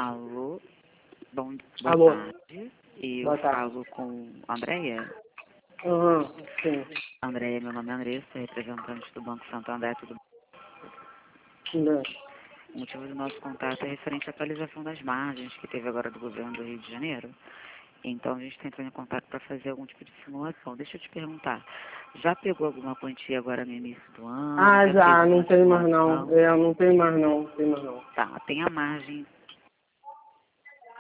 Alô, boa Alô. tarde. Eu Boa tarde. falo com a Andréia. Sim. Andréia, meu nome é Andressa, representante do Banco Santander, tudo bem? Não. O motivo do nosso contato é referente à atualização das margens que teve agora do governo do Rio de Janeiro. Então, a gente está entrando em contato para fazer algum tipo de simulação. Deixa eu te perguntar, já pegou alguma quantia agora no início do ano? Já, fez não alguma tem mais não. simulação? Não tem mais não. Tá, tem a margem